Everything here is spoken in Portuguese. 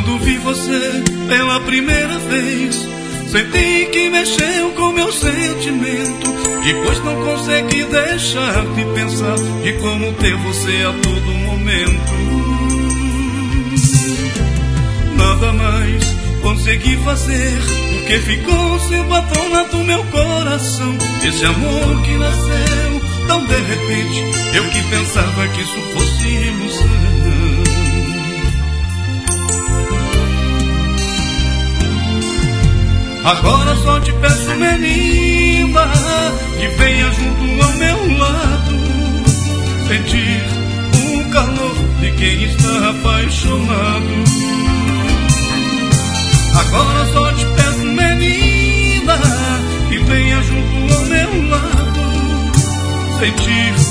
Quando vi você pela primeira vez, senti que mexeu com meu sentimento. Depois não consegui deixar de pensar de como ter você a todo momento. Nada mais consegui fazer, porque ficou sendo a dona do meu coração. Esse amor que nasceu tão de repente, eu que pensava que isso fosse ilusão. Agora só te peço, menina, que venha junto ao meu lado, sentir o calor de quem está apaixonado. Agora só te peço, menina, que venha junto ao meu lado, sentir